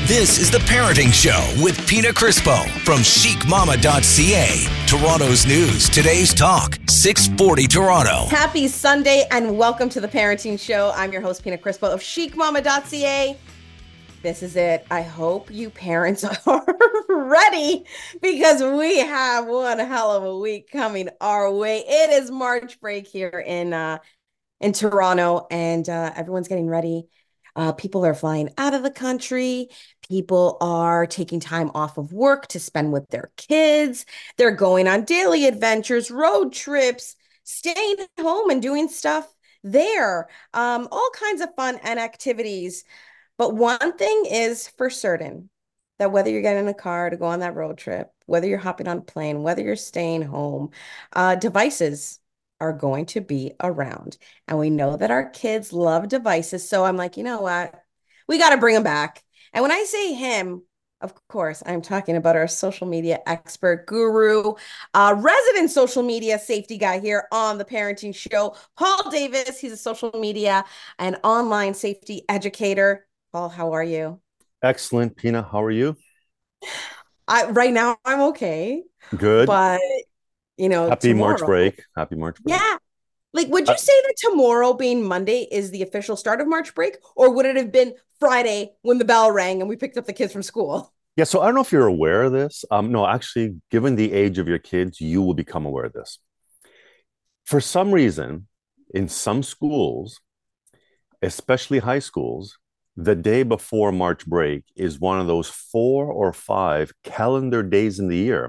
This is The Parenting Show with Pina Crispo from chicmama.ca. Toronto's news, today's talk, 640 Toronto. Happy Sunday and welcome to The Parenting Show. I'm your host, Pina Crispo of chicmama.ca. This is it. I hope you parents are ready because we have one hell of a week coming our way. It is March break here in Toronto, and everyone's getting ready. People are flying out of the country. People are taking time off of work to spend with their kids. They're going on daily adventures, road trips, staying home and doing stuff there. All kinds of fun and activities. But one thing is for certain, that whether you're getting in a car to go on that road trip, whether you're hopping on a plane, whether you're staying home, devices are going to be around. And we know that our kids love devices. So I'm like, you know what? We got to bring them back. And when I say him, of course, I'm talking about our social media expert guru, resident social media safety guy here on The Parenting Show, Paul Davis. He's a social media and online safety educator. Paul, how are you? Excellent, Pina. How are you? Right now, I'm okay. Good. But, Happy tomorrow, March break. Happy March break. Yeah. Like, would you say that tomorrow being Monday is the official start of March break? Or would it have been Friday when the bell rang and we picked up the kids from school? Yeah, so I don't know if you're aware of this. No, actually, given the age of your kids, you will become aware of this. For some reason, in some schools, especially high schools, the day before March break is one of those 4 or 5 calendar days in the year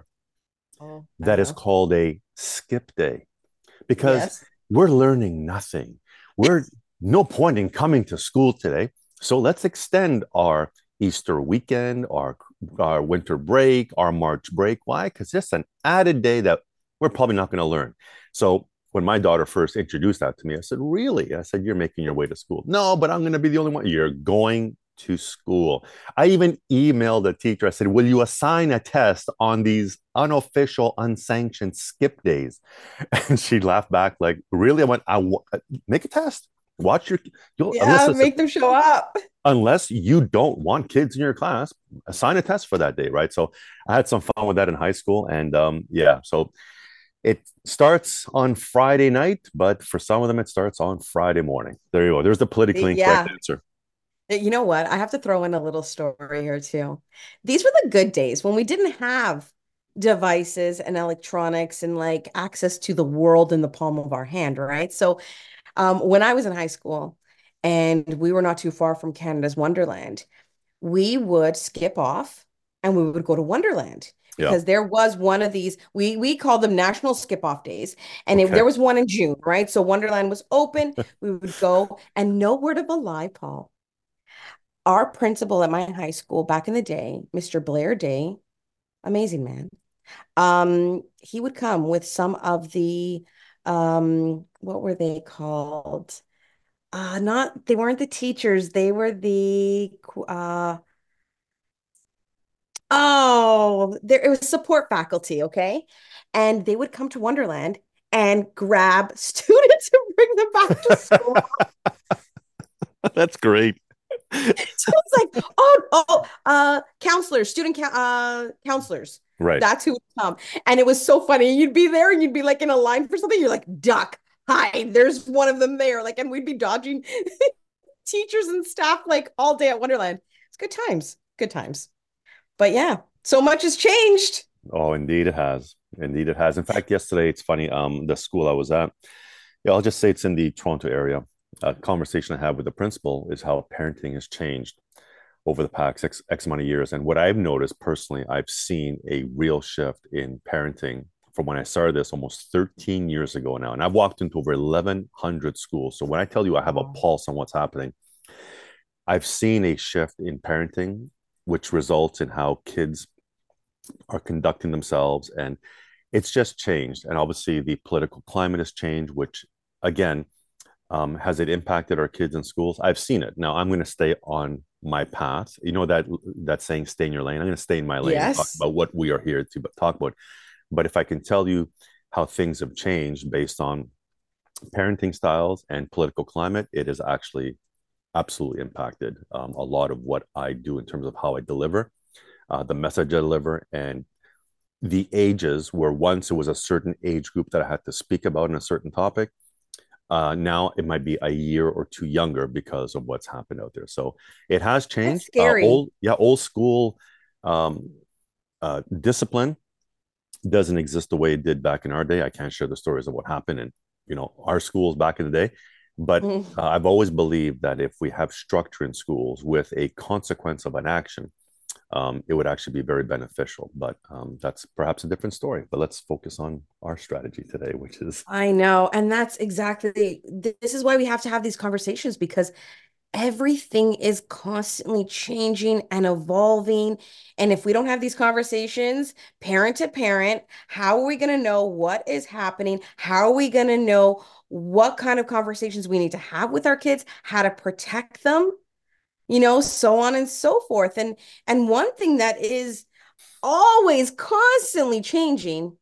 that is called a skip day. Because we're learning nothing. We're no point in coming to school today. So let's extend our Easter weekend, our winter break, our March break. Why? Because it's an added day that we're probably not going to learn. So when my daughter first introduced that to me, I said, really? I said, you're making your way to school. No, but I'm going to be the only one. You're going to school. I even emailed the teacher. I said, will you assign a test on these unofficial, unsanctioned skip days? And she laughed back like, really? I went, make a test. Watch make them show up. Unless you don't want kids in your class, assign a test for that day, right? So I had some fun with that in high school. And so it starts on Friday night, but for some of them, it starts on Friday morning. There you go. There's the politically incorrect answer. You know what? I have to throw in a little story here too. These were the good days when we didn't have devices and electronics and like access to the world in the palm of our hand, right? So when I was in high school and we were not too far from Canada's Wonderland, we would skip off and we would go to Wonderland. Because there was one of these, we call them national skip off days. And there was one in June, right? So Wonderland was open. We would go, and no word of a lie, Paul. Our principal at my high school back in the day, Mr. Blair Day, amazing man. He would come with some of the, what were they called? They weren't the teachers. They were it was support faculty, okay? And they would come to Wonderland and grab students and bring them back to school. That's great. So it's like, counselors, counselors. Right. That's who would come. And it was so funny. You'd be there and you'd be like in a line for something. You're like, duck, hide. There's one of them there. Like, and we'd be dodging teachers and staff like all day at Wonderland. It's good times. Good times. But yeah, so much has changed. Oh, indeed it has. Indeed it has. In fact, yesterday, it's funny, the school I was at, I'll just say it's in the Toronto area. A conversation I had with the principal is how parenting has changed over the past X amount of years. And what I've noticed personally, I've seen a real shift in parenting from when I started this almost 13 years ago now. And I've walked into over 1,100 schools. So when I tell you I have a pulse on what's happening, I've seen a shift in parenting, which results in how kids are conducting themselves. And it's just changed. And obviously the political climate has changed, which again, has it impacted our kids in schools? I've seen it. Now I'm going to stay on my path. You know that saying, stay in your lane. I'm going to stay in my lane and talk about what we are here to talk about. But if I can tell you how things have changed based on parenting styles and political climate, it is actually absolutely impacted a lot of what I do in terms of how I deliver, the message I deliver, and the ages where once it was a certain age group that I had to speak about in a certain topic. Now it might be a year or two younger because of what's happened out there. So it has That's changed. scary. Old school um, discipline doesn't exist the way it did back in our day. I can't share the stories of what happened in our schools back in the day, but I've always believed that if we have structure in schools with a consequence of an action, it would actually be very beneficial. But that's perhaps a different story. But let's focus on our strategy today, which is I know. And that's exactly, this is why we have to have these conversations because everything is constantly changing and evolving. And if we don't have these conversations, parent to parent, how are we going to know what is happening? How are we going to know what kind of conversations we need to have with our kids, how to protect them, so on and so forth. And one thing that is always constantly changing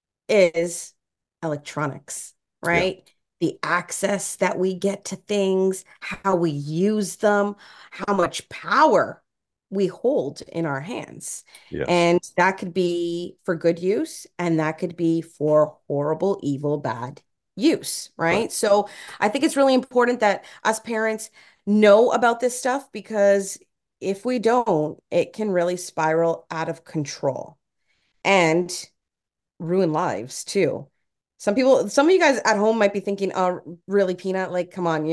is electronics, yeah, right? The access that we get to things, how we use them, how much power we hold in our hands. yes, And that could be for good use, and that could be for horrible, evil, bad use, right. right? So I think it's really important that us parents know about this stuff because if we don't, it can really spiral out of control. And ruin lives too. Some of you guys at home might be thinking, "Oh, really, Peanut? Like, come on,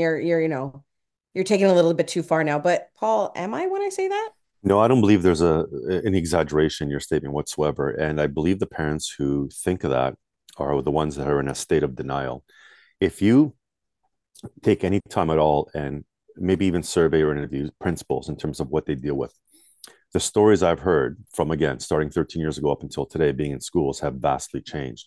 you're taking a little bit too far now." But Paul, am I when I say that? No, I don't believe there's any exaggeration in your statement whatsoever. And I believe the parents who think of that are the ones that are in a state of denial. If you take any time at all and maybe even survey or interview principals in terms of what they deal with, the stories I've heard from, again, starting 13 years ago up until today, being in schools have vastly changed.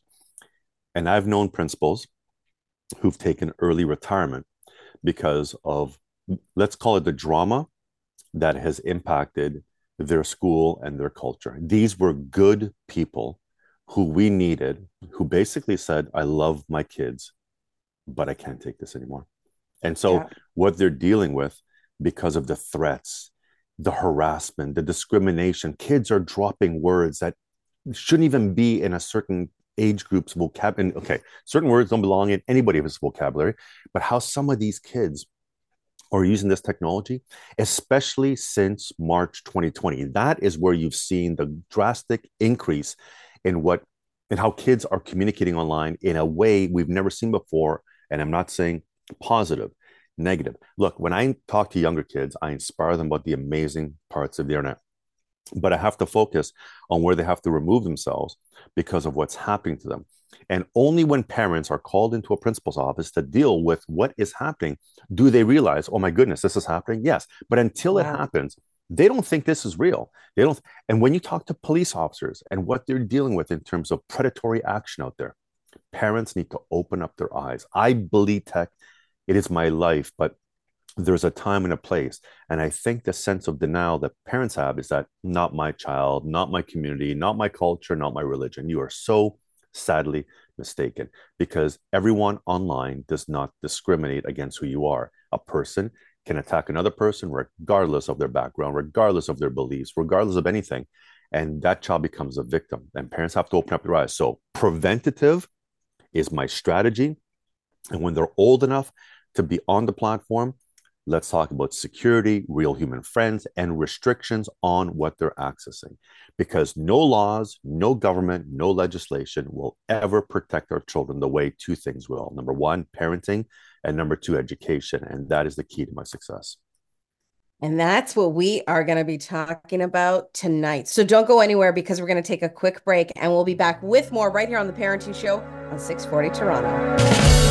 And I've known principals who've taken early retirement because of, let's call it the drama that has impacted their school and their culture. These were good people who we needed, who basically said, I love my kids, but I can't take this anymore. And so, Yeah. what they're dealing with because of the threats, the harassment, the discrimination, kids are dropping words that shouldn't even be in a certain age group's vocabulary. Okay, certain words don't belong in anybody's vocabulary, but how some of these kids are using this technology, especially since March 2020. That is where you've seen the drastic increase in what and how kids are communicating online in a way we've never seen before. And I'm not saying positive, negative. Look, when I talk to younger kids, I inspire them about the amazing parts of the internet, but I have to focus on where they have to remove themselves because of what's happening to them. And only when parents are called into a principal's office to deal with what is happening do they realize, oh my goodness, this is happening. Yes. But until it Wow. happens, they don't think this is real. They don't. And when you talk to police officers and what they're dealing with in terms of predatory action out there, parents need to open up their eyes. I believe tech, it is my life, but there's a time and a place. And I think the sense of denial that parents have is that not my child, not my community, not my culture, not my religion. You are so sadly mistaken because everyone online does not discriminate against who you are. A person can attack another person regardless of their background, regardless of their beliefs, regardless of anything. And that child becomes a victim. And parents have to open up their eyes. So, preventative is my strategy. And when they're old enough to be on the platform, let's talk about security, real human friends, and restrictions on what they're accessing. Because no laws, no government, no legislation will ever protect our children the way two things will. Number one, parenting, and number two, education. And that is the key to my success. And that's what we are going to be talking about tonight. So don't go anywhere because we're going to take a quick break and we'll be back with more right here on the Parenting Show on 640 Toronto.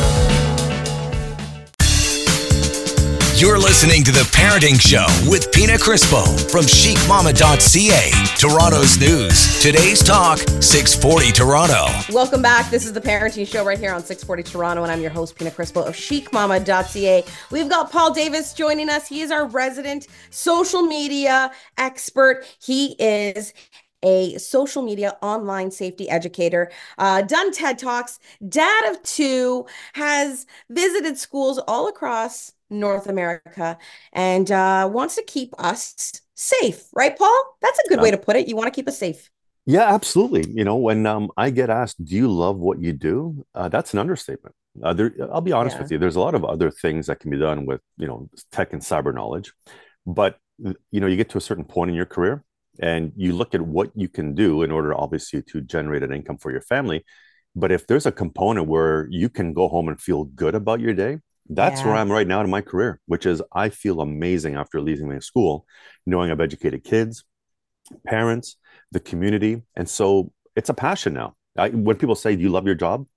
You're listening to The Parenting Show with Pina Crispo from chicmama.ca. Toronto's news. Today's talk, 640 Toronto. Welcome back. This is The Parenting Show right here on 640 Toronto, and I'm your host, Pina Crispo of chicmama.ca. We've got Paul Davis joining us. He is our resident social media expert. He is a social media online safety educator, done TED Talks, dad of two, has visited schools all across North America and wants to keep us safe, right, Paul? That's a good way Um, to put it. You want to keep us safe. yeah, absolutely. When I get asked, "Do you love what you do?" That's an understatement. I'll be honest Yeah. with you. There's a lot of other things that can be done with tech and cyber knowledge, but you get to a certain point in your career, and you look at what you can do in order, obviously, to generate an income for your family. But if there's a component where you can go home and feel good about your day, that's where Yeah. I'm right now in my career, which is I feel amazing after leaving my school, knowing I've educated kids, parents, the community. And so it's a passion now. When people say, "Do you love your job?"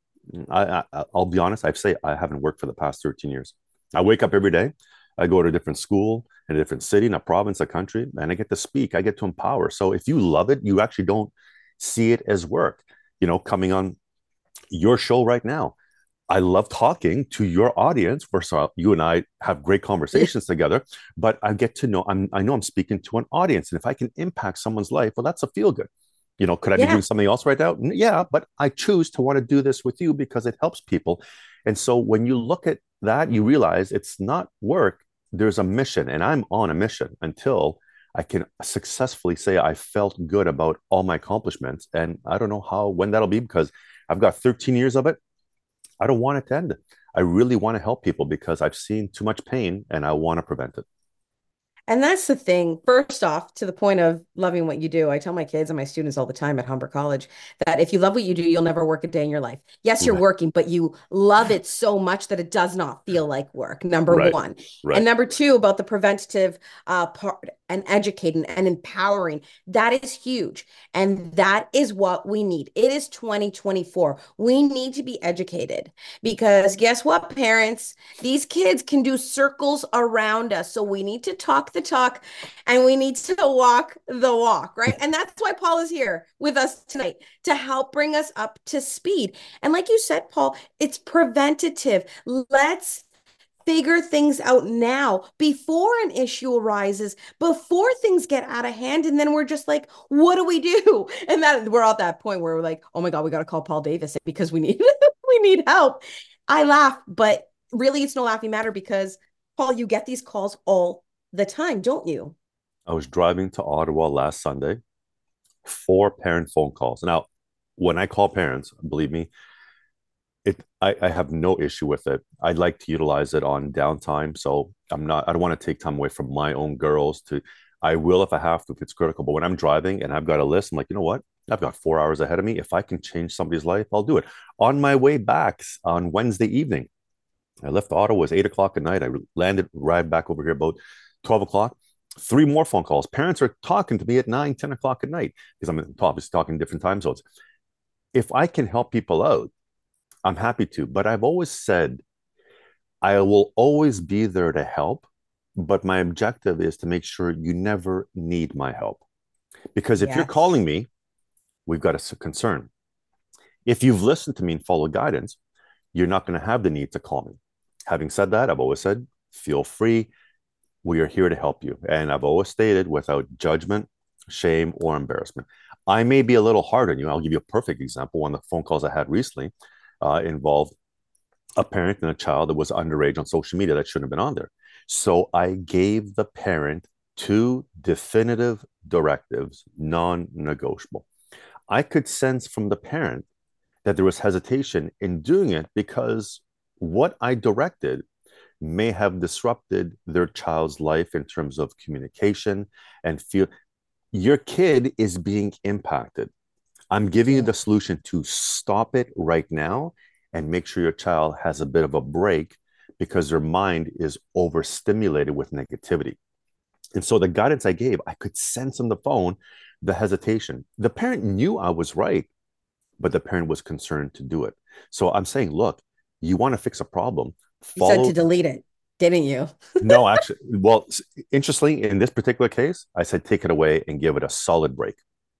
I'll be honest, I say I haven't worked for the past 13 years. I wake up every day, I go to a different school in a different city, in a province, a country, and I get to speak, I get to empower. So if you love it, you actually don't see it as work. Coming on your show right now, I love talking to your audience. First of all, you and I have great conversations together, but I get to know I know I'm speaking to an audience. And if I can impact someone's life, well, that's a feel good. Could I be Yeah. doing something else right now? Yeah, but I choose to want to do this with you because it helps people. And so when you look at that, you realize it's not work. There's a mission, and I'm on a mission until I can successfully say I felt good about all my accomplishments. And I don't know when that'll be because I've got 13 years of it. I don't want it to end. I really want to help people because I've seen too much pain and I want to prevent it. And that's the thing. First off, to the point of loving what you do, I tell my kids and my students all the time at Humber College that if you love what you do, you'll never work a day in your life. Yes, you're Right, working, but you love it so much that it does not feel like work, number right, one. And right. number two, about the preventative part and educating and empowering, that is huge. And that is what we need. It is 2024. We need to be educated because guess what, parents? These kids can do circles around us. So we need to talk the talk and we need to walk the walk, right? And that's why Paul is here with us tonight to help bring us up to speed. And like you said, Paul, it's preventative. Let's figure things out now before an issue arises, before things get out of hand. And then we're just like, what do we do? And that we're at that point where we're like, oh my God, we got to call Paul Davis because we need we need help. I laugh, but really it's no laughing matter because Paul, you get these calls all the time, don't you? I was driving to Ottawa last Sunday, 4 parent phone calls. Now, when I call parents, believe me, I have no issue with it. I'd like to utilize it on downtime. So I don't want to take time away from my own girls I will if I have to, if it's critical. But when I'm driving and I've got a list, I'm like, you know what? I've got 4 hours ahead of me. If I can change somebody's life, I'll do it. On my way back on Wednesday evening, I left Ottawa, it was 8 o'clock at night. I arrived back over here about 12 o'clock. 3 more phone calls. Parents are talking to me at 9, 10 o'clock at night because I'm obviously talking different time zones. If I can help people out, I'm happy to. But I've always said I will always be there to help. But my objective is to make sure you never need my help. Because if you're Yes. calling me, we've got a concern. If you've listened to me and followed guidance, you're not going to have the need to call me. Having said that, I've always said, feel free. We are here to help you. And I've always stated without judgment, shame, or embarrassment. I may be a little hard on you. I'll give you a perfect example. One of the phone calls I had recently involved a parent and a child that was underage on social media that shouldn't have been on there. So I gave the parent 2 definitive directives, non negotiable. I could sense from the parent that there was hesitation in doing it because what I directed may have disrupted their child's life in terms of communication and feel your kid is being impacted. I'm giving you Yeah. the solution to stop it right now and make sure your child has a bit of a break because their mind is overstimulated with negativity. And so the guidance I gave, I could sense on the phone the hesitation. The parent knew I was right, but the parent was concerned to do it. So I'm saying, look, you want to fix a problem, You said to follow. delete it, didn't you? No, actually, well, interestingly, in this particular case, I said take it away and give it a solid break.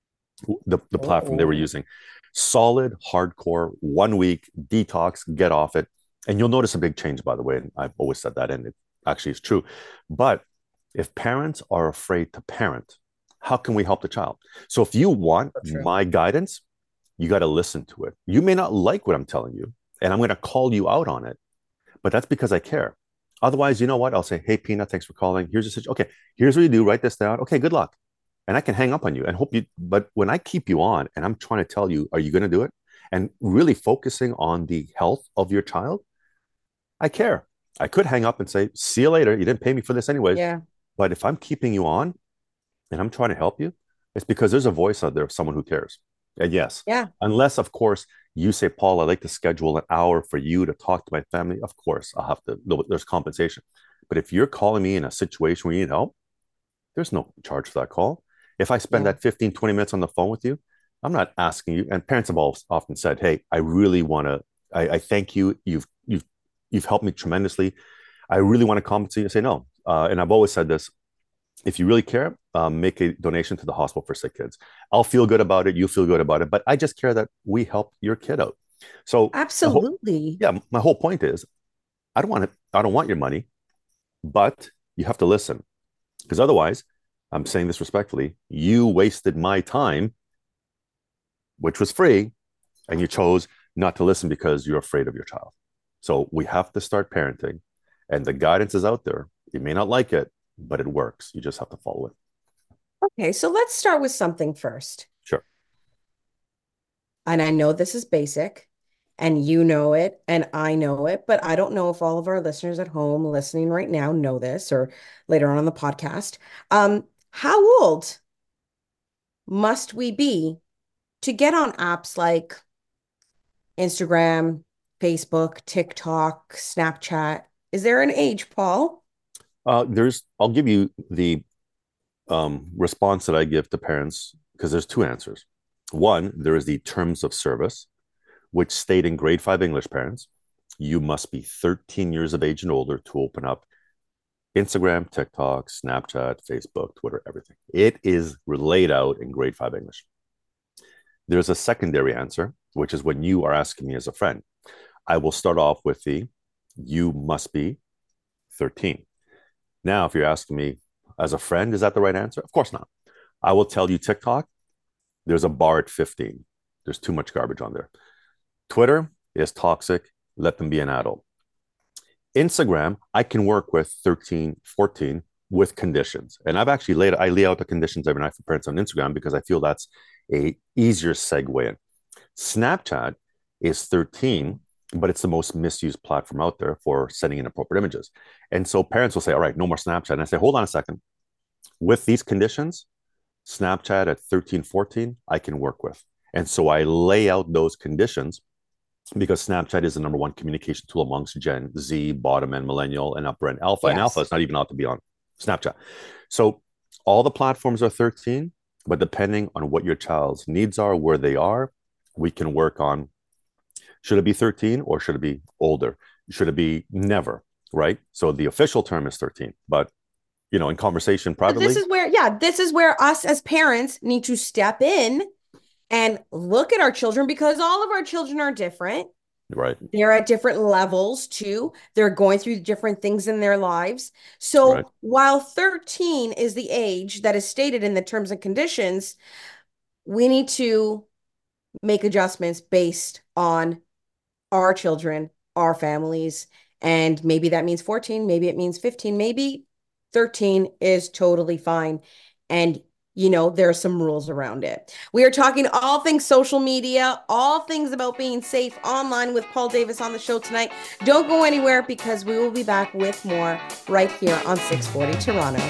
The platform they were Oh, using, solid, hardcore, 1 week detox, get off it. And you'll notice a big change, by the way. And I've always said that, and it actually is true. But if parents are afraid to parent, how can we help the child? So if you want so true. my guidance, you got to listen to it. You may not like what I'm telling you, and I'm going to call you out on it, but that's because I care. Otherwise, you know what? I'll say, hey, Peanut, thanks for calling. Here's a situation. Okay, here's what you do. Write this down. Okay, good luck. And I can hang up on you and hope you. But when I keep you on and I'm trying to tell you, are you going to do it? And really focusing on the health of your child, I care. I could hang up and say, see you later. You didn't pay me for this anyways. Yeah. But if I'm keeping you on and I'm trying to help you, it's because there's a voice out there of someone who cares. And yes, Yeah. unless, of course, you say, Paul, I'd like to schedule an hour for you to talk to my family. Of course, I'll have to, there's compensation. But if you're calling me in a situation where you need help, there's no charge for that call. If I spend Yeah. that 15, 20 minutes on the phone with you, I'm not asking you. And parents have often said, hey, I really want to, I thank you. You've helped me tremendously. I really want to compensate you. I say no. And I've always said this, if you really care, make a donation to the Hospital for Sick Kids. I'll feel good about it. You feel good about it. But I just care that we help your kid out. So Absolutely. my whole point is, I don't want your money, but you have to listen because otherwise, I'm saying this respectfully, you wasted my time, which was free, and you chose not to listen because you're afraid of your child. So we have to start parenting, and the guidance is out there. You may not like it, but it works. You just have to follow it. Okay, so let's start with something first. Sure. And I know this is basic, and you know it, and I know it, but I don't know if all of our listeners at home listening right now know this or later on the podcast. How old must we be to get on apps like Instagram, Facebook, TikTok, Snapchat? Is there an age, Paul? I'll give you the response that I give to parents because there's two answers. One, there is the terms of service, which state in grade five English parents, you must be 13 years of age and older to open up Instagram, TikTok, Snapchat, Facebook, Twitter, everything. It is laid out in grade five English. There's a secondary answer, which is when you are asking me as a friend. I will start off with the you must be 13. Now, if you're asking me as a friend, is that the right answer? Of course not. I will tell you TikTok, there's a bar at 15. There's too much garbage on there. Twitter is toxic. Let them be an adult. Instagram, I can work with 13, 14 with conditions. And I lay out the conditions every night for parents on Instagram because I feel that's a easier segue in. Snapchat is 13, but it's the most misused platform out there for sending inappropriate images. And so parents will say, all right, no more Snapchat. And I say, hold on a second. With these conditions, Snapchat at 13, 14, I can work with. And so I lay out those conditions because Snapchat is the number one communication tool amongst Gen Z, bottom end, millennial, and upper end alpha. And alpha Yes. is not even out to be on Snapchat. So all the platforms are 13, but depending on what your child's needs are, where they are, we can work on should it be 13 or should it be older? Should it be never? Right. So the official term is 13, but in conversation But privately, this is where us as parents need to step in and look at our children because all of our children are different. right. They're at different levels too. They're going through different things in their lives. Right. So while 13 is the age that is stated in the terms and conditions, we need to make adjustments based on our children, our families, and maybe that means 14, maybe it means 15, maybe 13 is totally fine. And there are some rules around it. We are talking all things social media, all things about being safe online with Paul Davis on the show tonight. Don't go anywhere because we will be back with more right here on 640 Toronto.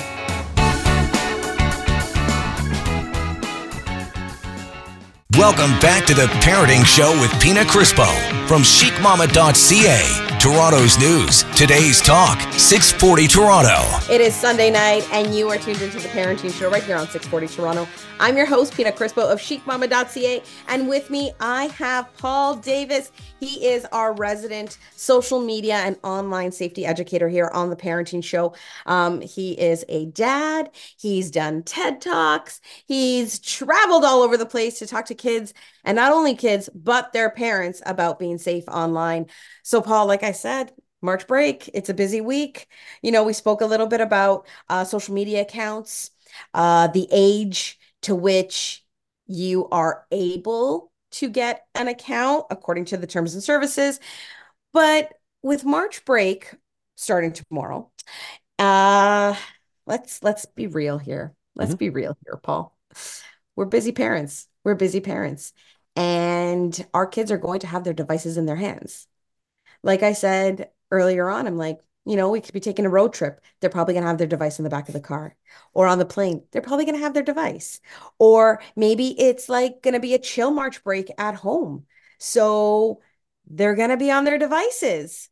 Welcome back to the Parenting Show with Pina Crispo from chicmama.ca. Toronto's news, today's talk, 640 Toronto. It is Sunday night, and you are tuned into the Parenting Show right here on 640 Toronto. I'm your host, Pina Crispo of chicmama.ca, and with me, I have Paul Davis. He is our resident social media and online safety educator here on the Parenting Show. He is a dad. He's done TED Talks. He's traveled all over the place to talk to kids, and not only kids, but their parents about being safe online. So, Paul, like I said, March break, it's a busy week. We spoke a little bit about social media accounts, the age to which you are able to get an account according to the terms and services. But with March break, starting tomorrow. Uh, let's be real here. Let's Mhm. be real here, Paul. We're busy parents. We're busy parents. And our kids are going to have their devices in their hands. Like I said earlier on, I'm like, we could be taking a road trip. They're probably going to have their device in the back of the car or on the plane. They're probably going to have their device. Or maybe it's like going to be a chill March break at home. So they're going to be on their devices.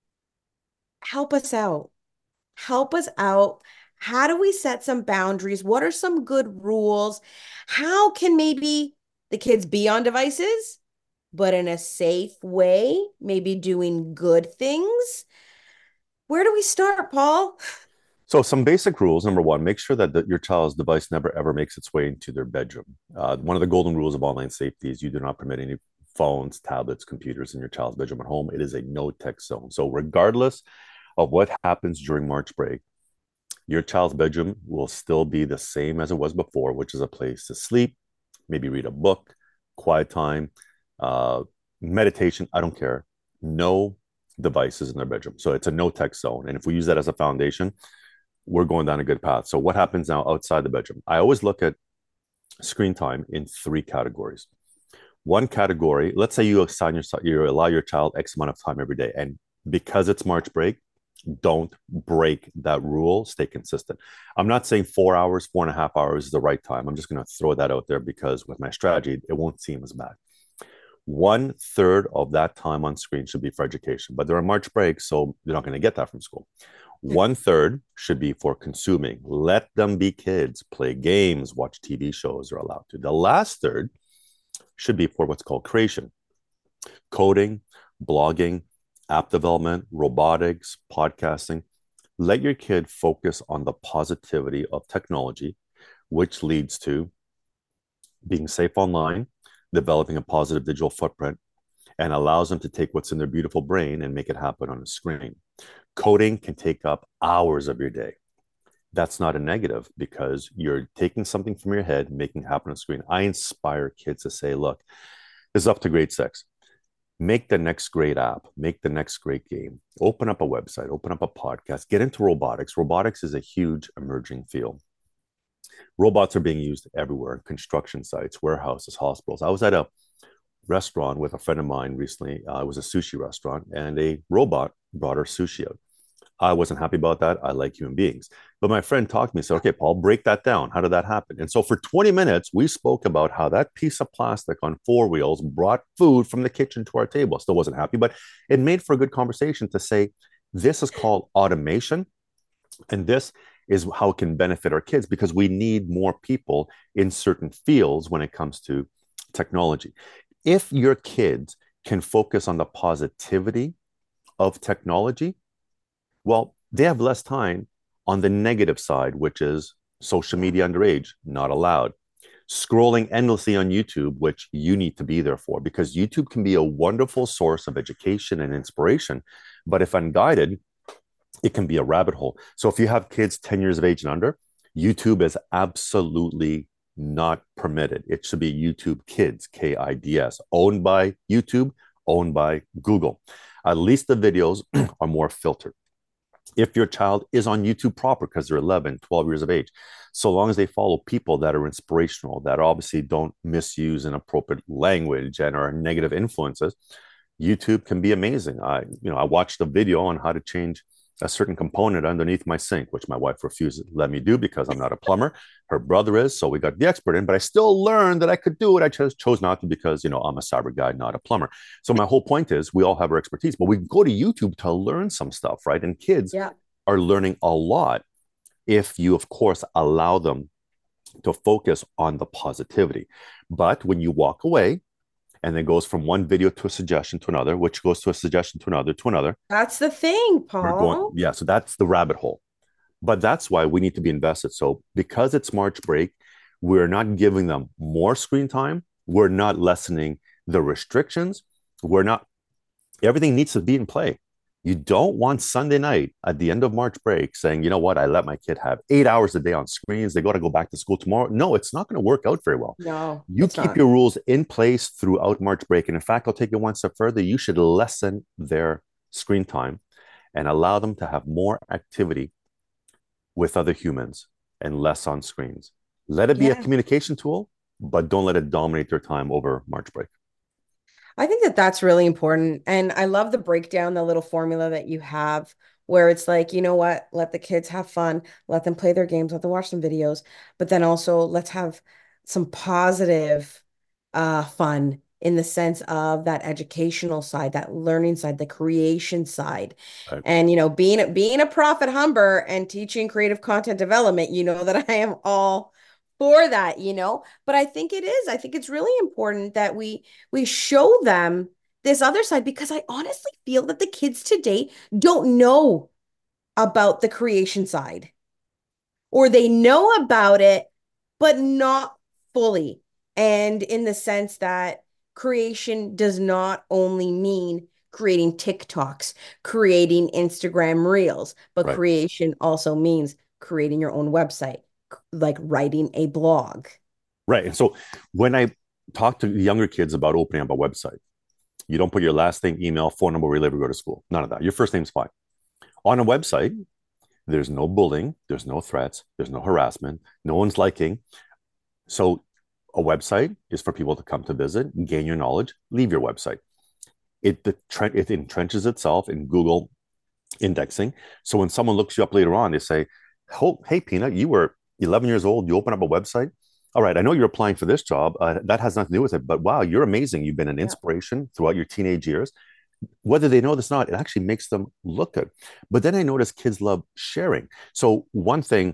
Help us out. Help us out. How do we set some boundaries? What are some good rules? How can maybe the kids be on devices, but in a safe way, maybe doing good things? Where do we start, Paul? So, some basic rules. Number one, make sure that your child's device never ever makes its way into their bedroom. One of the golden rules of online safety is you do not permit any phones, tablets, computers in your child's bedroom at home. It is a no tech zone. So, regardless of what happens during March break, your child's bedroom will still be the same as it was before, which is a place to sleep, maybe read a book, quiet time, uh, meditation. I don't care. No devices in their bedroom. So it's a no tech zone. And if we use that as a foundation, we're going down a good path. So what happens now outside the bedroom? I always look at screen time in three categories. One category, let's say you allow your child X amount of time every day, and because it's March break, don't break that rule. Stay consistent. I'm not saying 4 hours, 4.5 hours is the right time. I'm just going to throw that out there because with my strategy, it won't seem as bad. 1/3 of that time on screen should be for education, but there are March breaks, so you're not going to get that from school. 1/3 should be for consuming. Let them be kids, play games, watch TV shows, are allowed to. The last third should be for what's called creation, coding, blogging, app development, robotics, podcasting. Let your kid focus on the positivity of technology, which leads to being safe online, developing a positive digital footprint, and allows them to take what's in their beautiful brain and make it happen on a screen. Coding can take up hours of your day. That's not a negative because you're taking something from your head, making it happen on screen. I inspire kids to say, look, this is up to grade 6. Make the next great app, make the next great game, open up a website, open up a podcast, get into robotics. Robotics is a huge emerging field. Robots are being used everywhere, construction sites, warehouses, hospitals. I was at a restaurant with a friend of mine recently. It was a sushi restaurant, and a robot brought her sushi out. I wasn't happy about that. I like human beings. But my friend talked to me and said, okay, Paul, break that down. How did that happen? And so for 20 minutes, we spoke about how that piece of plastic on 4 wheels brought food from the kitchen to our table. Still wasn't happy, but it made for a good conversation to say, this is called automation. And this is how it can benefit our kids because we need more people in certain fields when it comes to technology. If your kids can focus on the positivity of technology, well, they have less time on the negative side, which is social media underage, not allowed. Scrolling endlessly on YouTube, which you need to be there for, because YouTube can be a wonderful source of education and inspiration. But if unguided, it can be a rabbit hole. So if you have kids 10 years of age and under, YouTube is absolutely not permitted. It should be YouTube Kids, KIDS, owned by YouTube, owned by Google. At least the videos are more filtered. If your child is on YouTube proper because they're 11, 12 years of age, so long as they follow people that are inspirational, that obviously don't misuse inappropriate language and are negative influences, YouTube can be amazing. I watched a video on how to change a certain component underneath my sink, which my wife refused to let me do because I'm not a plumber. Her brother is, so we got the expert in, but I still learned that I could do it. I chose not to because, I'm a cyber guy, not a plumber. So my whole point is we all have our expertise, but we can go to YouTube to learn some stuff, right? And kids are learning a lot if you, of course, allow them to focus on the positivity. But when you walk away, and then goes from one video to a suggestion to another, which goes to a suggestion to another, to another. That's the thing, Paul. So that's the rabbit hole. But that's why we need to be invested. So because it's March break, we're not giving them more screen time. We're not lessening the restrictions. Everything needs to be in play. You don't want Sunday night at the end of March break saying, you know what, I let my kid have 8 hours a day on screens. They got to go back to school tomorrow. No, it's not going to work out very well. No, you keep your rules in place throughout March break. And in fact, I'll take it one step further. You should lessen their screen time and allow them to have more activity with other humans and less on screens. Let it be a Yeah. communication tool, but don't let it dominate their time over March break. I think that that's really important. And I love the breakdown, the little formula that you have where it's like, you know what, let the kids have fun, let them play their games, let them watch some videos, but then also let's have some positive fun in the sense of that educational side, that learning side, the creation side. Right. And being a profit humber and teaching creative content development, you know that I am all for that, but I think it is. I think it's really important that we show them this other side because I honestly feel that the kids today don't know about the creation side or they know about it, but not fully. And in the sense that creation does not only mean creating TikToks, creating Instagram reels, but Right. creation also means creating your own website, like writing a blog. Right. And so when I talk to younger kids about opening up a website, you don't put your last name, email, phone number, where you live, or go to school. None of that. Your first name's fine. On a website, there's no bullying, there's no threats, there's no harassment, no one's liking. So a website is for people to come to visit, gain your knowledge, leave your website. It entrenches itself in Google indexing. So when someone looks you up later on, they say, "Oh, hey, Peanut, you were 11 years old. You open up a website. All right, I know you're applying for this job. That has nothing to do with it, but wow, you're amazing. You've been an Yeah. inspiration throughout your teenage years." Whether they know this or not, it actually makes them look good. But then I notice kids love sharing. So one thing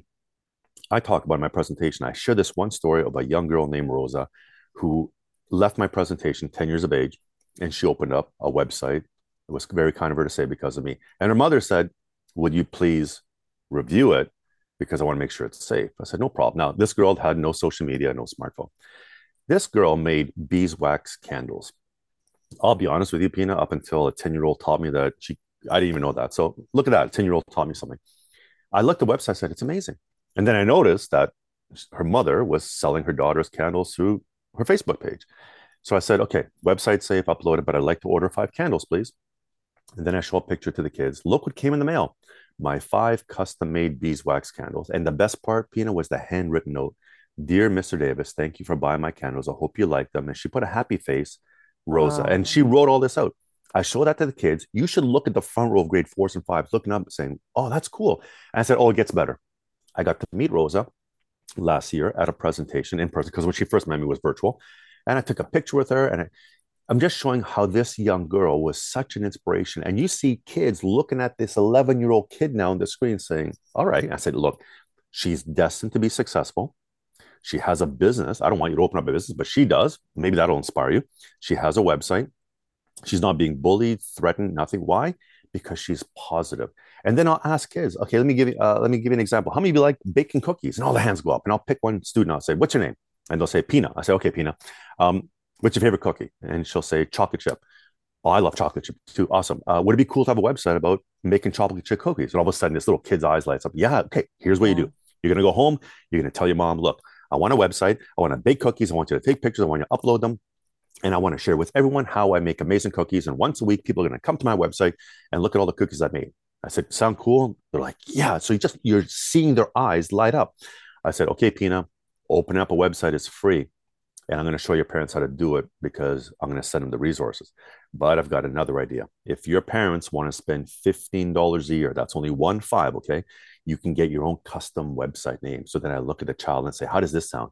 I talk about in my presentation, I share this one story of a young girl named Rosa who left my presentation 10 years of age, and she opened up a website. It was very kind of her to say because of me. And her mother said, "Would you please review it? Because I want to make sure it's safe." I said, "No problem." Now, this girl had no social media, no smartphone. This girl made beeswax candles. I'll be honest with you, Pina, up until a 10-year-old taught me that I didn't even know that. So look at that. A 10-year-old taught me something. I looked at the website, said, "It's amazing." And then I noticed that her mother was selling her daughter's candles through her Facebook page. So I said, "Okay, website safe, upload it, but I'd like to order 5 candles, please." And then I show a picture to the kids. Look what came in the mail. My 5 custom-made beeswax candles. And the best part, Pina, was the handwritten note. "Dear Mr. Davis, thank you for buying my candles. I hope you like them." And she put a happy face, Rosa. And she Oh, wrote all this out. I showed that to the kids. You should look at the front row of grade fours and fives, looking up saying, "Oh, that's cool." And I said, "Oh, it gets better." I got to meet Rosa last year at a presentation in person because when she first met me was virtual. And I took a picture with her, and I'm just showing how this young girl was such an inspiration. And you see kids looking at this 11-year-old kid now on the screen saying, "All right." I said, "Look, she's destined to be successful. She has a business. I don't want you to open up a business, but she does. Maybe that'll inspire you. She has a website. She's not being bullied, threatened, nothing. Why? Because she's positive." And then I'll ask kids, "Okay, let me give you an example. How many of you like baking cookies?" And all the hands go up. And I'll pick one student. I'll say, "What's your name?" And they'll say, "Pina." I say, "Okay, Pina. What's your favorite cookie?" And she'll say, "Chocolate chip." "Oh, I love chocolate chip too. Awesome. Would it be cool to have a website about making chocolate chip cookies?" And all of a sudden, this little kid's eyes lights up. "Yeah, okay, here's what you yeah. do. You're going to go home. You're going to tell your mom, 'Look, I want a website. I want to bake cookies. I want you to take pictures. I want you to upload them. And I want to share with everyone how I make amazing cookies. And once a week, people are going to come to my website and look at all the cookies I made." I said, "Sound cool?" They're like, "Yeah." So you're seeing their eyes light up. I said, "Okay, Pina, open up a website. It's free. And I'm going to show your parents how to do it because I'm going to send them the resources. But I've got another idea. If your parents want to spend $15 a year, that's only 1 5, okay? You can get your own custom website name." So then I look at the child and say, "How does this sound?"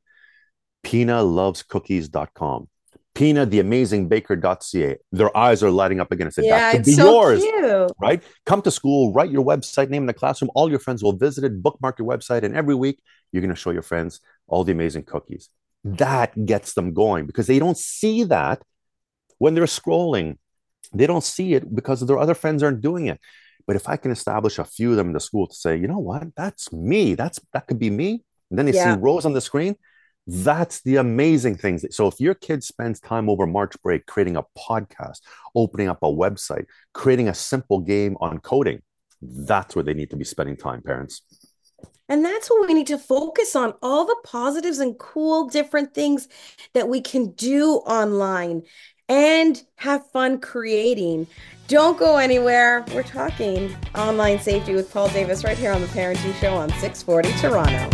PinaLovesCookies.com. PinaTheAmazingBaker.ca. Their eyes are lighting up again. I said, "That Yeah, could it's be so yours." cute. Right? Come to school, write your website name in the classroom. All your friends will visit it, bookmark your website, and every week you're going to show your friends all the amazing cookies. That gets them going because they don't see that when they're scrolling. They don't see it because their other friends aren't doing it. But if I can establish a few of them in the school to say, "You know what? That's me. That could be me." And then they see Yeah. Rose on the screen. That's the amazing things. So if your kid spends time over March break creating a podcast, opening up a website, creating a simple game on coding, that's where they need to be spending time, parents. And that's what we need to focus on, all the positives and cool different things that we can do online. and have fun creating. Don't go anywhere. We're talking online safety with Paul Davis right here on the Parenting Show on 640 Toronto.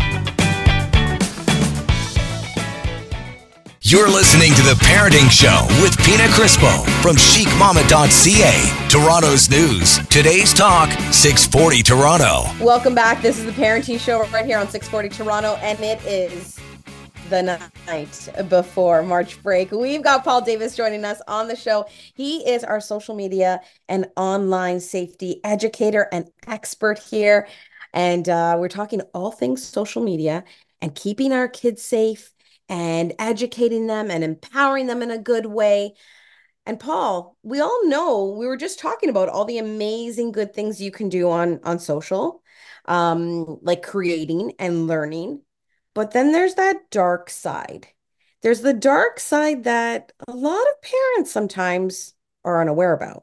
You're listening to The Parenting Show with Pina Crispo from chicmama.ca, Toronto's news. Today's talk, 640 Toronto. Welcome back. This is The Parenting Show right here on 640 Toronto, and it is the night before March break. We've got Paul Davis joining us on the show. He is our social media and online safety educator and expert here. And we're talking all things social media and keeping our kids safe and educating them and empowering them in a good way. And Paul, we all know, we were just talking about all the amazing good things you can do on social, like creating and learning. But then there's that dark side. There's the dark side that a lot of parents sometimes are unaware about.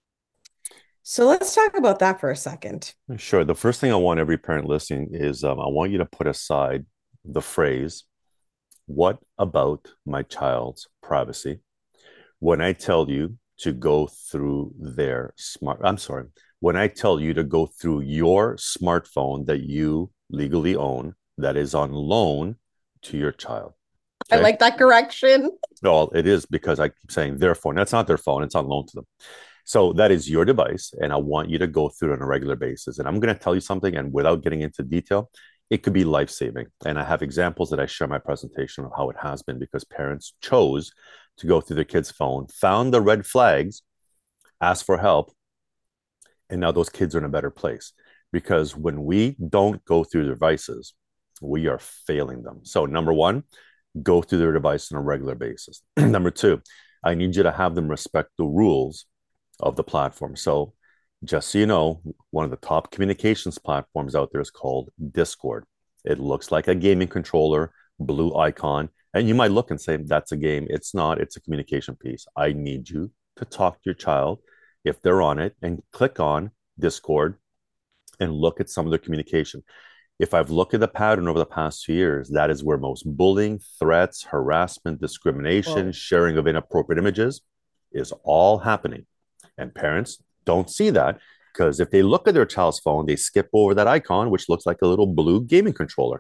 So let's talk about that for a second. Sure. The first thing I want every parent listening is I want you to put aside the phrase, "What about my child's privacy?" When I tell you to go through when I tell you to go through your smartphone that you legally own, that is on loan to your child. Okay? I like that correction. No, it is because I keep saying their phone. That's not their phone. It's on loan to them. So that is your device, and I want you to go through it on a regular basis. And I'm going to tell you something, and without getting into detail, it could be life-saving. And I have examples that I share in my presentation of how it has been because parents chose to go through their kid's phone, found the red flags, asked for help, and now those kids are in a better place. Because when we don't go through their devices, we are failing them. So number one, go through their device on a regular basis. Number two, I need you to have them respect the rules of the platform. So just so you know, one of the top communications platforms out there is called Discord. It looks like a gaming controller, blue icon, and you might look and say, that's a game. It's not, it's a communication piece. I need you to talk to your child if they're on it and click on Discord and look at some of their communication. If I've looked at the pattern over the past 2 years, that is where most bullying, threats, harassment, discrimination, sharing of inappropriate images is all happening. And parents don't see that because if they look at their child's phone, they skip over that icon, which looks like a little blue gaming controller.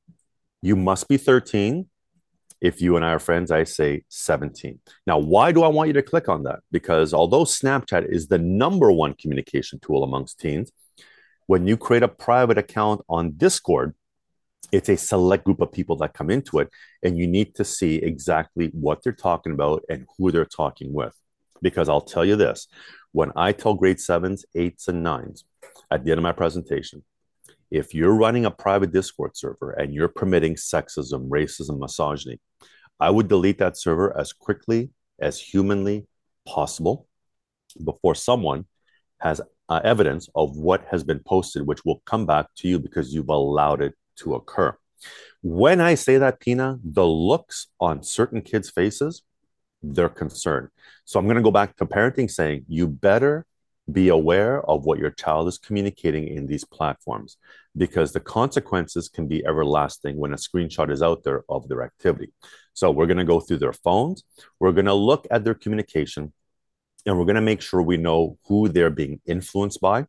You must be 13. If you and I are friends, I say 17. Now, why do I want you to click on that? Because although Snapchat is the number one communication tool amongst teens, when you create a private account on Discord, it's a select group of people that come into it, and you need to see exactly what they're talking about and who they're talking with. Because I'll tell you this, when I tell grade 7s, 8s, and 9s at the end of my presentation, if you're running a private Discord server and you're permitting sexism, racism, misogyny, I would delete that server as quickly as humanly possible before someone has evidence of what has been posted, which will come back to you because you've allowed it to occur. When I say that, Pina, the looks on certain kids' faces, they're concerned. So I'm going to go back to parenting saying, you better be aware of what your child is communicating in these platforms because the consequences can be everlasting when a screenshot is out there of their activity. So we're going to go through their phones. We're going to look at their communication, and we're going to make sure we know who they're being influenced by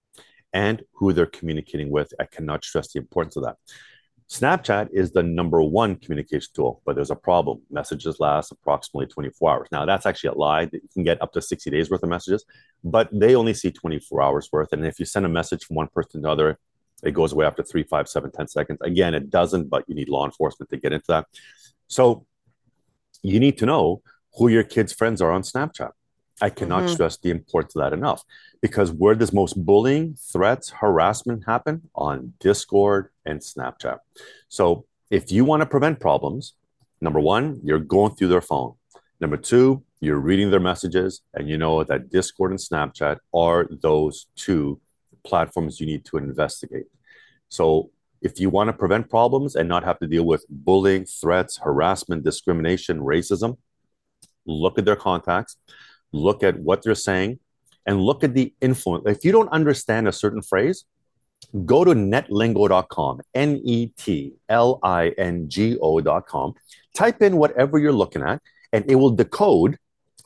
and who they're communicating with. I cannot stress the importance of that. Snapchat is the number one communication tool, but there's a problem. Messages last approximately 24 hours. Now, that's actually a lie. You can get up to 60 days worth of messages, but they only see 24 hours worth. And if you send a message from one person to another, it goes away after 3, 5, 7, 10 seconds. Again, it doesn't, but you need law enforcement to get into that. So you need to know who your kids' friends are on Snapchat. I cannot stress the importance of that enough because where does most bullying, threats, harassment happen? On Discord and Snapchat. So if you want to prevent problems, number one, you're going through their phone. Number two, you're reading their messages, and you know that Discord and Snapchat are those two platforms you need to investigate. So if you want to prevent problems and not have to deal with bullying, threats, harassment, discrimination, racism, look at their contacts, look at what they're saying, and look at the influence. If you don't understand a certain phrase, go to netlingo.com, netlingo.com, type in whatever you're looking at, and it will decode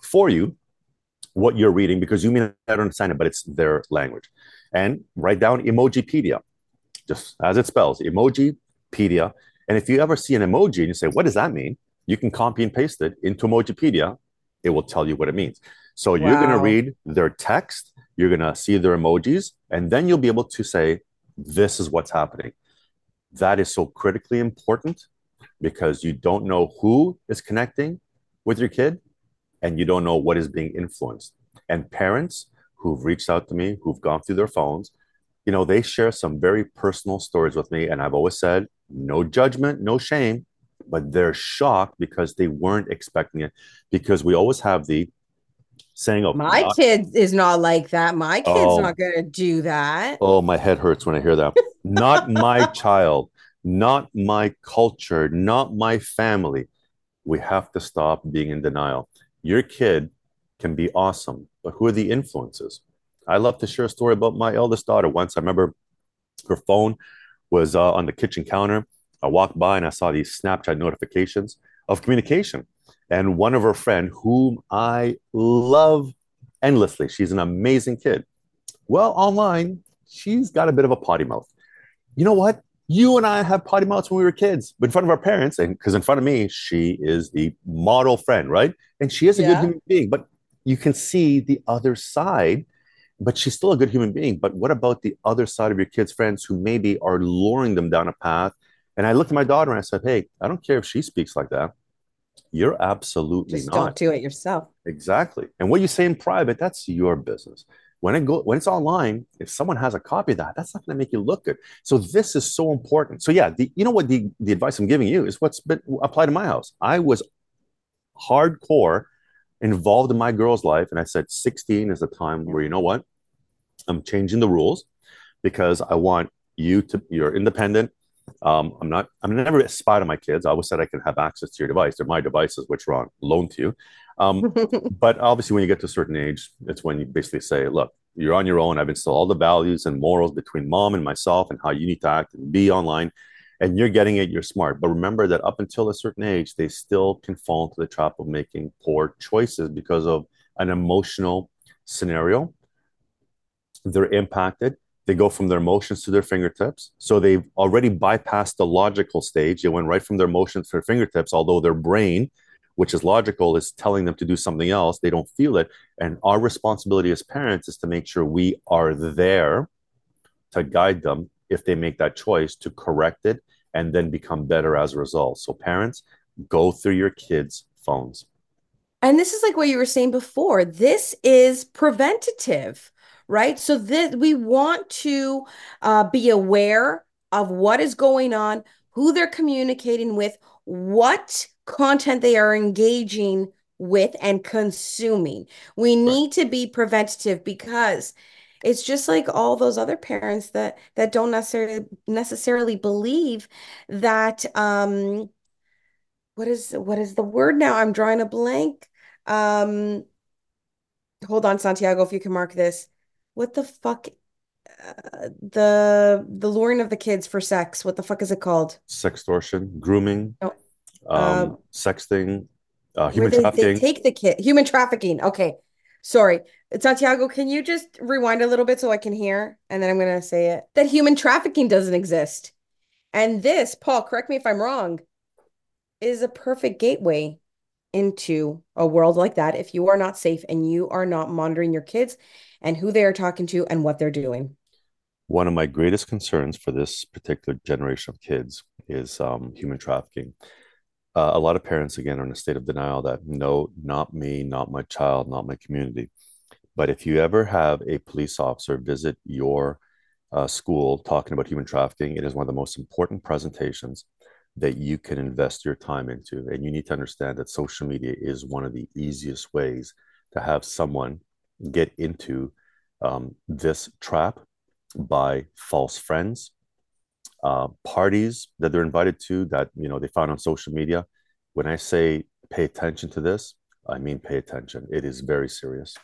for you what you're reading because you may not understand it, but it's their language. And write down Emojipedia, just as it spells, Emojipedia. And if you ever see an emoji and you say, what does that mean? You can copy and paste it into Emojipedia. It will tell you what it means. So you're going to Wow. read their text, you're going to see their emojis, and then you'll be able to say, this is what's happening. That is so critically important because you don't know who is connecting with your kid and you don't know what is being influenced. And parents who've reached out to me, who've gone through their phones, they share some very personal stories with me. And I've always said, no judgment, no shame, but they're shocked because they weren't expecting it. Because we always have the saying of My not, kid is not like that. My kid's oh, not going to do that. oh, my head hurts when I hear that. Not my child, not my culture, not my family. We have to stop being in denial. Your kid can be awesome, but who are the influences? I love to share a story about my eldest daughter. Once I remember her phone was on the kitchen counter. I walked by and I saw these Snapchat notifications of communication. And one of her friend, whom I love endlessly, she's an amazing kid. Well, online, she's got a bit of a potty mouth. You know what? You and I have potty mouths when we were kids, but in front of our parents, and because in front of me, she is the model friend, right? And she is a good Yeah. human being, but you can see the other side, but she's still a good human being. But what about the other side of your kids' friends who maybe are luring them down a path? And I looked at my daughter and I said, hey, I don't care if she speaks like that. You're absolutely Just don't not. do it yourself. Exactly. And what you say in private, that's your business. When it's online, if someone has a copy of that, that's not going to make you look good. So this is so important. So yeah, you know what the advice I'm giving you is what's been applied to my house. I was hardcore involved in my girl's life, and I said 16 is the time Yeah. where you know what, I'm changing the rules because I want you're independent. I'm never a spy on my kids. I always said I can have access to your device. They're my devices, which are on loan to you. But obviously, when you get to a certain age, it's when you basically say, look, you're on your own. I've instilled all the values and morals between mom and myself and how you need to act and be online. And you're getting it, you're smart. But remember that up until a certain age, they still can fall into the trap of making poor choices because of an emotional scenario. They're impacted. They go from their emotions to their fingertips. So they've already bypassed the logical stage. They went right from their emotions to their fingertips, although their brain, which is logical, is telling them to do something else. They don't feel it. And our responsibility as parents is to make sure we are there to guide them if they make that choice to correct it and then become better as a result. So, parents, go through your kids' phones. And this is like what you were saying before. This is preventative, right? So this we want to be aware of what is going on, who they're communicating with, what content they are engaging with and consuming. We Right. need to be preventative because it's just like all those other parents that don't necessarily believe that what is the word now? I'm drawing a blank. Um, hold on, Santiago, if you can mark this. What the fuck? The luring of the kids for sex. What the fuck is it called? Sextortion, grooming, No, uh, sexting, where human they trafficking. take the kid. Human trafficking. Okay. Sorry. Santiago, can you just rewind a little bit so I can hear? And then I'm gonna say it. That human trafficking doesn't exist. And this, Paul, correct me if I'm wrong, is a perfect gateway into a world like that if you are not safe and you are not monitoring your kids and who they are talking to and what they're doing. One of my greatest concerns for this particular generation of kids is human trafficking. A lot of parents, again, are in a state of denial that no, not me, not my child, not my community. But if you ever have a police officer visit your school talking about human trafficking, it is one of the most important presentations that you can invest your time into. And you need to understand that social media is one of the easiest ways to have someone get into this trap by false friends, parties that they're invited to that they found on social media. When I say pay attention to this, I mean pay attention. It is very serious.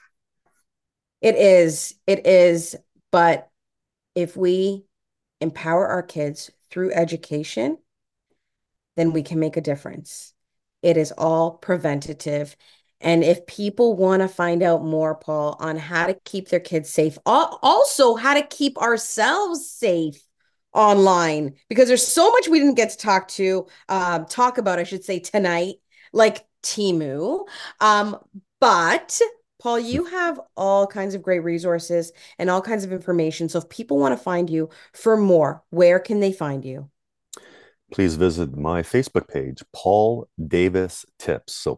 It is, but if we empower our kids through education, then we can make a difference. It is all preventative. And if people want to find out more, Paul, on how to keep their kids safe, also how to keep ourselves safe online, because there's so much we didn't get to talk about, I should say, tonight, like Temu. But Paul, you have all kinds of great resources and all kinds of information. So if people want to find you for more, where can they find you? Please visit my Facebook page, Paul Davis Tips. So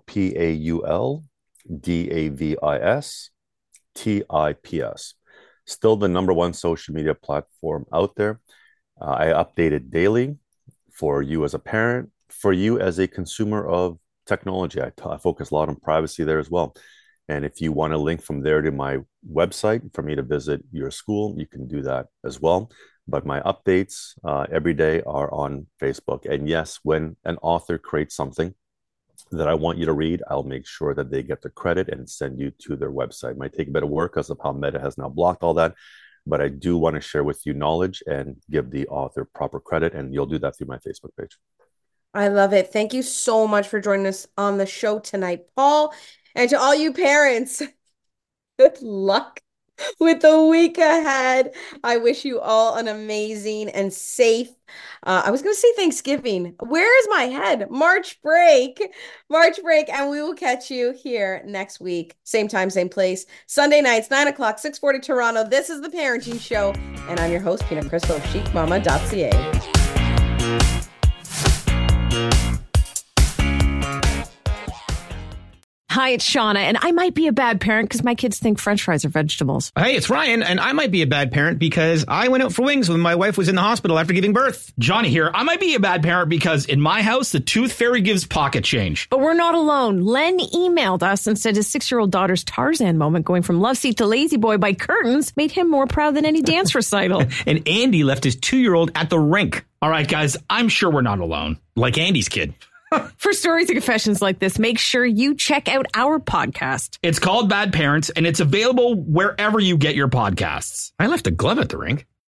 PaulDavis Tips. Still the number one social media platform out there. I update it daily for you as a parent, for you as a consumer of technology. I focus a lot on privacy there as well. And if you want a link from there to my website for me to visit your school, you can do that as well. But my updates every day are on Facebook. And yes, when an author creates something that I want you to read, I'll make sure that they get the credit and send you to their website. It might take a bit of work because of how Meta has now blocked all that. But I do want to share with you knowledge and give the author proper credit. And you'll do that through my Facebook page. I love it. Thank you so much for joining us on the show tonight, Paul. And to all you parents, good luck with the week ahead. I wish you all an amazing and safe, I was going to say Thanksgiving. Where is my head? March break. And we will catch you here next week. Same time, same place. Sunday nights, 9 o'clock, 640 Toronto. This is The Parenting Show. And I'm your host, Pina Crispo of chicmama.ca. Hi, it's Shauna, and I might be a bad parent because my kids think French fries are vegetables. Hey, it's Ryan, and I might be a bad parent because I went out for wings when my wife was in the hospital after giving birth. Johnny here. I might be a bad parent because in my house, the tooth fairy gives pocket change. But we're not alone. Len emailed us and said his 6-year-old daughter's Tarzan moment going from love seat to lazy boy by curtains made him more proud than any dance recital. And Andy left his 2-year-old at the rink. All right, guys, I'm sure we're not alone. Like Andy's kid. For stories and confessions like this, make sure you check out our podcast. It's called Bad Parents, and it's available wherever you get your podcasts. I left a glove at the rink.